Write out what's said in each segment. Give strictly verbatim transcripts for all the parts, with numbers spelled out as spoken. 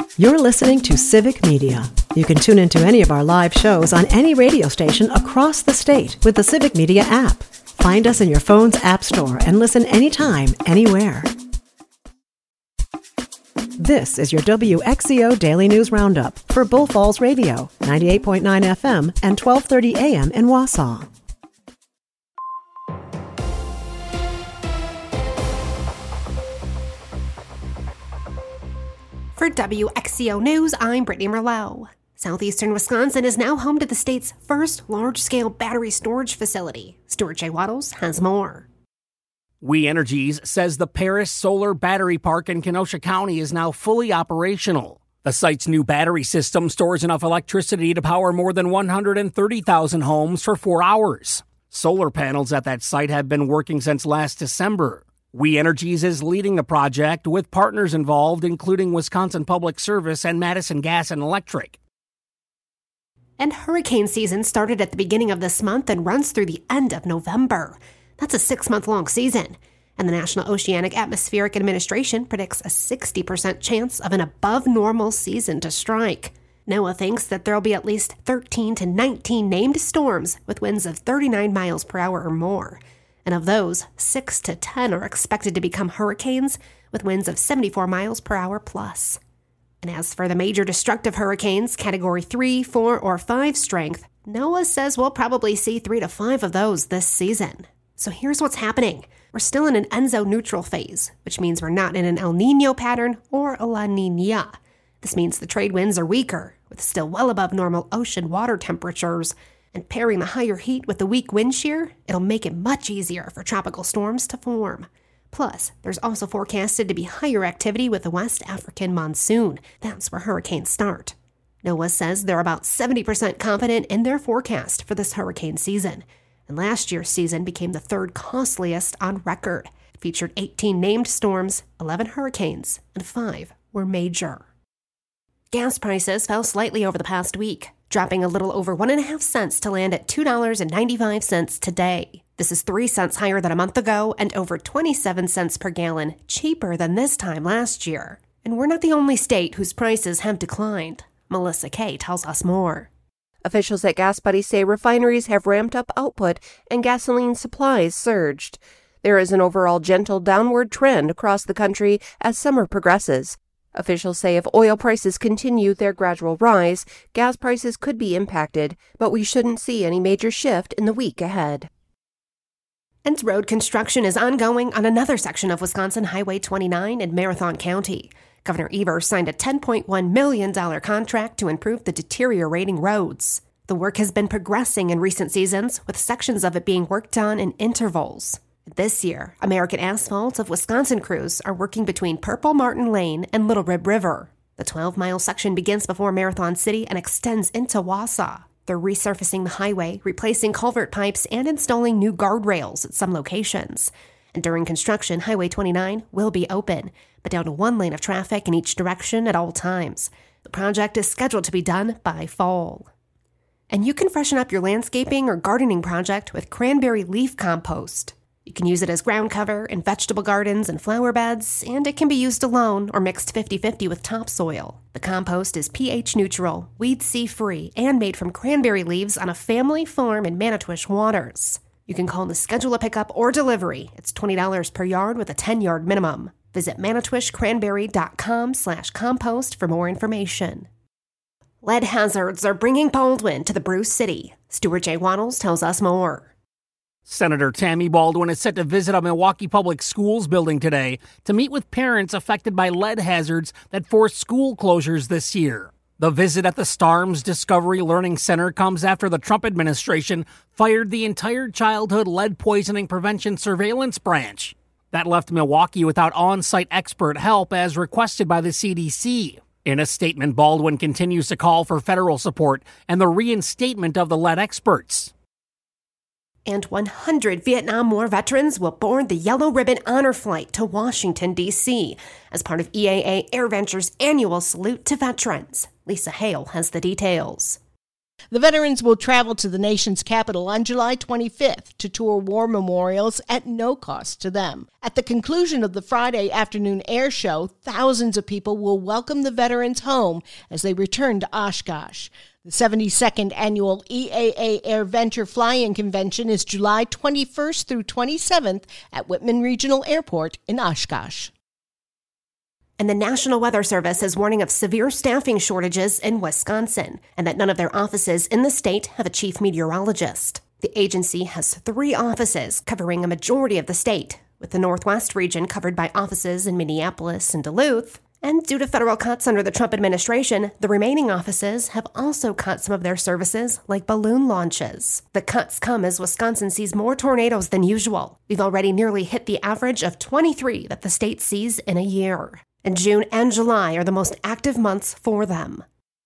You're listening to Civic Media. You can tune into any of our live shows on any radio station across the state with the Civic Media app. Find us in your phone's app store and listen anytime, anywhere. This is your W X E O Daily News Roundup for Bull Falls Radio, ninety-eight point nine F M and twelve thirty A M in Wausau. For W X E O News, I'm Brittany Merlot. Southeastern Wisconsin is now home to the state's first large-scale battery storage facility. Stuart J. Waddles has more. We Energies says the Paris Solar Battery Park in Kenosha County is now fully operational. The site's new battery system stores enough electricity to power more than one hundred thirty thousand homes for four hours. Solar panels at that site have been working since last December. We Energies is leading the project with partners involved, including Wisconsin Public Service and Madison Gas and Electric. And hurricane season started at the beginning of this month and runs through the end of November. That's a six-month-long season. And the National Oceanic Atmospheric Administration predicts a sixty percent chance of an above-normal season to strike. NOAA thinks that there'll be at least thirteen to nineteen named storms with winds of thirty-nine miles per hour or more. And of those, six to ten are expected to become hurricanes with winds of seventy-four miles per hour plus. And as for the major destructive hurricanes, category three, four, or five strength, NOAA says we'll probably see three to five of those this season. So here's what's happening. We're still in an ENSO neutral phase, which means we're not in an El Nino pattern or a La Nina. This means the trade winds are weaker, with still well above normal ocean water temperatures. And pairing the higher heat with the weak wind shear, it'll make it much easier for tropical storms to form. Plus, there's also forecasted to be higher activity with the West African monsoon. That's where hurricanes start. NOAA says they're about seventy percent confident in their forecast for this hurricane season. And last year's season became the third costliest on record. It featured eighteen named storms, eleven hurricanes, and five were major. Gas prices fell slightly over the past week, dropping a little over one and a half cents to land at two dollars and ninety-five cents today. This is three cents higher than a month ago and over twenty-seven cents per gallon cheaper than this time last year. And we're not the only state whose prices have declined. Melissa Kay tells us more. Officials at Gas Buddy say refineries have ramped up output and gasoline supplies surged. There is an overall gentle downward trend across the country as summer progresses. Officials say if oil prices continue their gradual rise, gas prices could be impacted, but we shouldn't see any major shift in the week ahead. And road construction is ongoing on another section of Wisconsin Highway twenty-nine in Marathon County. Governor Evers signed a ten point one million dollars contract to improve the deteriorating roads. The work has been progressing in recent seasons, with sections of it being worked on in intervals. This year, American Asphalt of Wisconsin crews are working between Purple Martin Lane and Little Rib River. The twelve-mile section begins before Marathon City and extends into Wausau. They're resurfacing the highway, replacing culvert pipes, and installing new guardrails at some locations. And during construction, Highway twenty-nine will be open, but down to one lane of traffic in each direction at all times. The project is scheduled to be done by fall. And you can freshen up your landscaping or gardening project with cranberry leaf compost. You can use it as ground cover in vegetable gardens and flower beds, and it can be used alone or mixed fifty-fifty with topsoil. The compost is pH neutral, weed C-free, and made from cranberry leaves on a family farm in Manitowish waters. You can call to schedule a pickup or delivery. It's twenty dollars per yard with a ten-yard minimum. Visit manitowishcranberry.com slash compost for more information. Lead hazards are bringing Baldwin to the Bruce City. Stuart J. Waddles tells us more. Senator Tammy Baldwin is set to visit a Milwaukee Public Schools building today to meet with parents affected by lead hazards that forced school closures this year. The visit at the Starms Discovery Learning Center comes after the Trump administration fired the entire childhood lead poisoning prevention surveillance branch. That left Milwaukee without on-site expert help as requested by the C D C. In a statement, Baldwin continues to call for federal support and the reinstatement of the lead experts. And one hundred Vietnam War veterans will board the Yellow Ribbon Honor Flight to Washington, D C as part of E A A AirVenture's annual salute to veterans. Lisa Hale has the details. The veterans will travel to the nation's capital on July twenty-fifth to tour war memorials at no cost to them. At the conclusion of the Friday afternoon air show, thousands of people will welcome the veterans home as they return to Oshkosh. The seventy-second annual E A A Air Venture Fly-In Convention is July twenty-first through twenty-seventh at Whitman Regional Airport in Oshkosh. And the National Weather Service is warning of severe staffing shortages in Wisconsin, and that none of their offices in the state have a chief meteorologist. The agency has three offices covering a majority of the state, with the Northwest region covered by offices in Minneapolis and Duluth. And due to federal cuts under the Trump administration, the remaining offices have also cut some of their services, like balloon launches. The cuts come as Wisconsin sees more tornadoes than usual. We've already nearly hit the average of twenty-three that the state sees in a year. And June and July are the most active months for them.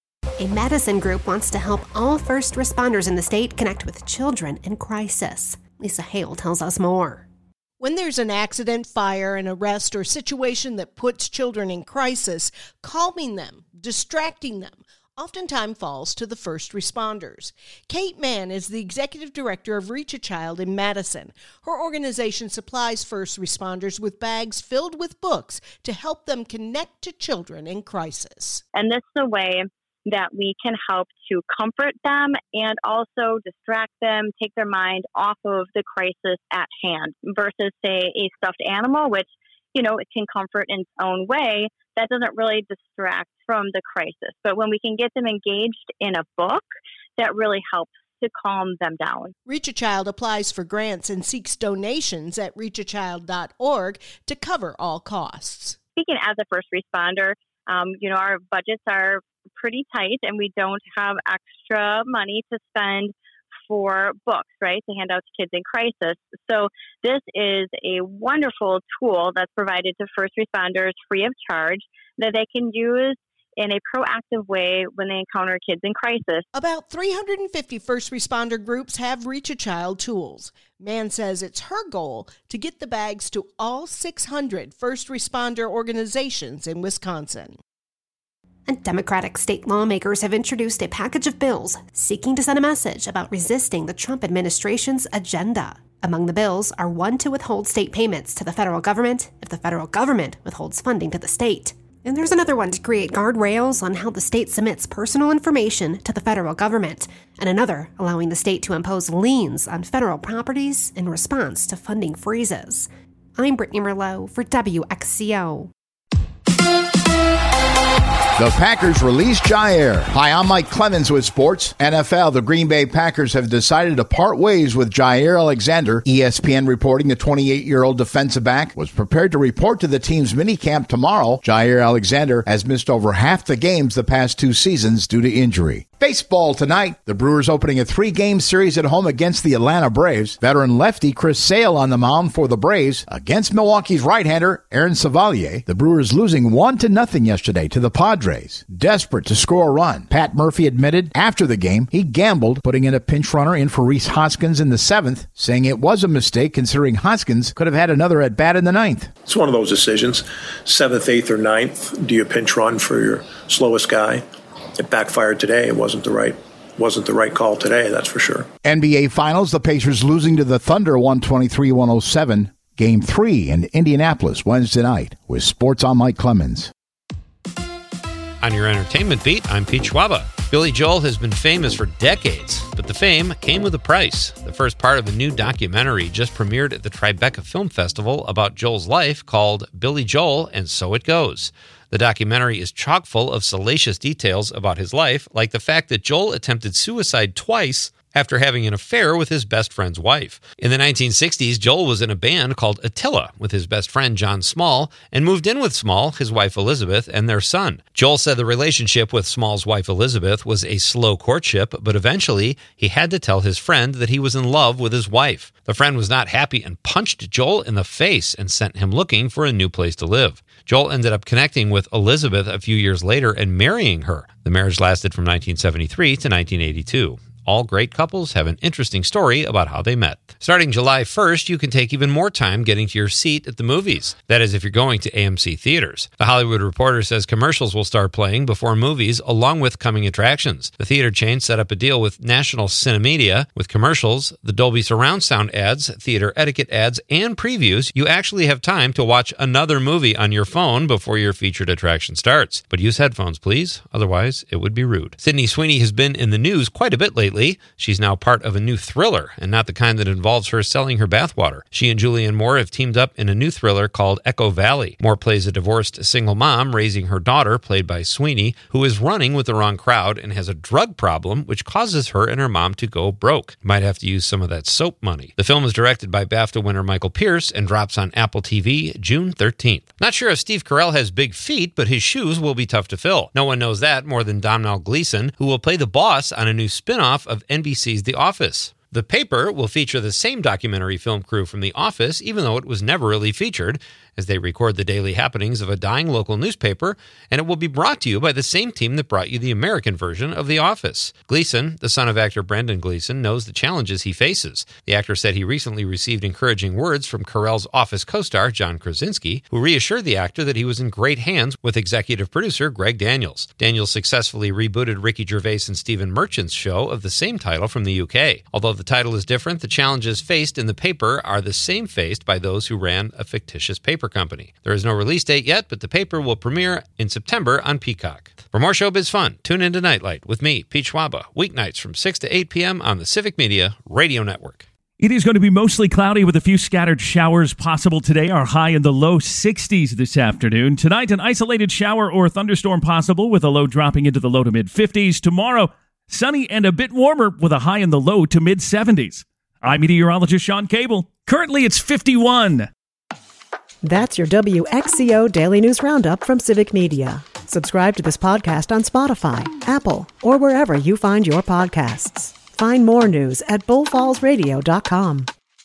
A Madison group wants to help all first responders in the state connect with children in crisis. Lisa Hale tells us more. When there's an accident, fire, an arrest, or situation that puts children in crisis, calming them, distracting them, oftentimes falls to the first responders. Kate Mann is the executive director of Reach a Child in Madison. Her organization supplies first responders with bags filled with books to help them connect to children in crisis. And this is a way that we can help to comfort them and also distract them, take their mind off of the crisis at hand versus, say, a stuffed animal, which, you know, it can comfort in its own way. That doesn't really distract from the crisis. But when we can get them engaged in a book, that really helps to calm them down. Reach a Child applies for grants and seeks donations at reach a child dot org to cover all costs. Speaking as a first responder, um, you know, our budgets are pretty tight and we don't have extra money to spend for books, right, to hand out to kids in crisis. So this is a wonderful tool that's provided to first responders free of charge that they can use in a proactive way when they encounter kids in crisis. About three hundred fifty first responder groups have Reach a Child tools. Mann says it's her goal to get the bags to all six hundred first responder organizations in Wisconsin. And Democratic state lawmakers have introduced a package of bills seeking to send a message about resisting the Trump administration's agenda. Among the bills are one to withhold state payments to the federal government if the federal government withholds funding to the state. And there's another one to create guardrails on how the state submits personal information to the federal government, and another allowing the state to impose liens on federal properties in response to funding freezes. I'm Brittany Merlot for W X C O. The Packers release Jaire. Hi, I'm Mike Clemens with Sports. N F L, the Green Bay Packers have decided to part ways with Jaire Alexander. E S P N reporting the twenty-eight-year-old defensive back was prepared to report to the team's minicamp tomorrow. Jaire Alexander has missed over half the games the past two seasons due to injury. Baseball tonight. The Brewers opening a three-game series at home against the Atlanta Braves. Veteran lefty Chris Sale on the mound for the Braves against Milwaukee's right-hander Aaron Savalier. The Brewers losing one to nothing yesterday to the Padres. Desperate to score a run, Pat Murphy admitted after the game he gambled, putting in a pinch runner in for Rhys Hoskins in the seventh, saying it was a mistake considering Hoskins could have had another at-bat in the ninth. It's one of those decisions. Seventh, eighth, or ninth, do you pinch run for your slowest guy? It backfired today. It wasn't the right wasn't the right call today, that's for sure. N B A Finals, the Pacers losing to the Thunder one twenty-three one oh seven. Game three in Indianapolis Wednesday night. With Sports, I'm Mike Clemens. On your entertainment beat, I'm Pete Schwaba. Billy Joel has been famous for decades, but the fame came with a price. The first part of a new documentary just premiered at the Tribeca Film Festival about Joel's life called Billy Joel, and So It Goes. The documentary is chock full of salacious details about his life, like the fact that Joel attempted suicide twice after having an affair with his best friend's wife. In the nineteen sixties, Joel was in a band called Attila with his best friend John Small and moved in with Small, his wife Elizabeth, and their son. Joel said the relationship with Small's wife Elizabeth was a slow courtship, but eventually he had to tell his friend that he was in love with his wife. The friend was not happy and punched Joel in the face and sent him looking for a new place to live. Joel ended up connecting with Elizabeth a few years later and marrying her. The marriage lasted from nineteen seventy-three to nineteen eighty-two. All great couples have an interesting story about how they met. Starting July first, you can take even more time getting to your seat at the movies. That is, if you're going to A M C theaters. The Hollywood Reporter says commercials will start playing before movies, along with coming attractions. The theater chain set up a deal with National Cinemedia. With commercials, the Dolby Surround Sound ads, theater etiquette ads, and previews, you actually have time to watch another movie on your phone before your featured attraction starts. But use headphones, please. Otherwise, it would be rude. Sydney Sweeney has been in the news quite a bit lately. She's now part of a new thriller, and not the kind that involves her selling her bathwater. She and Julianne Moore have teamed up in a new thriller called Echo Valley. Moore plays a divorced single mom raising her daughter, played by Sweeney, who is running with the wrong crowd and has a drug problem which causes her and her mom to go broke. Might have to use some of that soap money. The film is directed by BAFTA winner Michael Pierce and drops on Apple T V June thirteenth. Not sure if Steve Carell has big feet, but his shoes will be tough to fill. No one knows that more than Domhnall Gleeson, who will play the boss on a new spin-off of N B C's The Office. The Paper will feature the same documentary film crew from The Office, even though it was never really featured, as they record the daily happenings of a dying local newspaper, and it will be brought to you by the same team that brought you the American version of The Office. Gleeson, the son of actor Brendan Gleeson, knows the challenges he faces. The actor said he recently received encouraging words from Carell's Office co-star John Krasinski, who reassured the actor that he was in great hands with executive producer Greg Daniels. Daniels successfully rebooted Ricky Gervais and Stephen Merchant's show of the same title from the U K. Although the title is different, the challenges faced in The Paper are the same faced by those who ran a fictitious paper company. There is no release date yet, but The Paper will premiere in September on Peacock. For more showbiz fun, tune into Nightlight with me, Pete Schwaba, weeknights from six to eight p.m. on the Civic Media Radio Network. It is going to be mostly cloudy with a few scattered showers possible today. Our high in the low sixties this afternoon. Tonight, an isolated shower or thunderstorm possible with a low dropping into the low to mid fifties. Tomorrow, sunny and a bit warmer with a high in the low to mid seventies. I'm meteorologist Sean Cable. Currently, it's fifty-one. That's your W X C O Daily News Roundup from Civic Media. Subscribe to this podcast on Spotify, Apple, or wherever you find your podcasts. Find more news at bull falls radio dot com.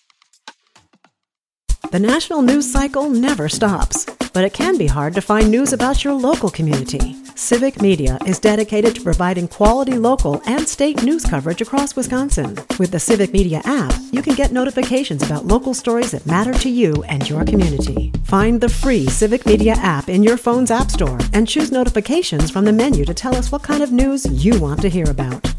The national news cycle never stops, but it can be hard to find news about your local community. Civic Media is dedicated to providing quality local and state news coverage across Wisconsin. With the Civic Media app, you can get notifications about local stories that matter to you and your community. Find the free Civic Media app in your phone's app store and choose notifications from the menu to tell us what kind of news you want to hear about.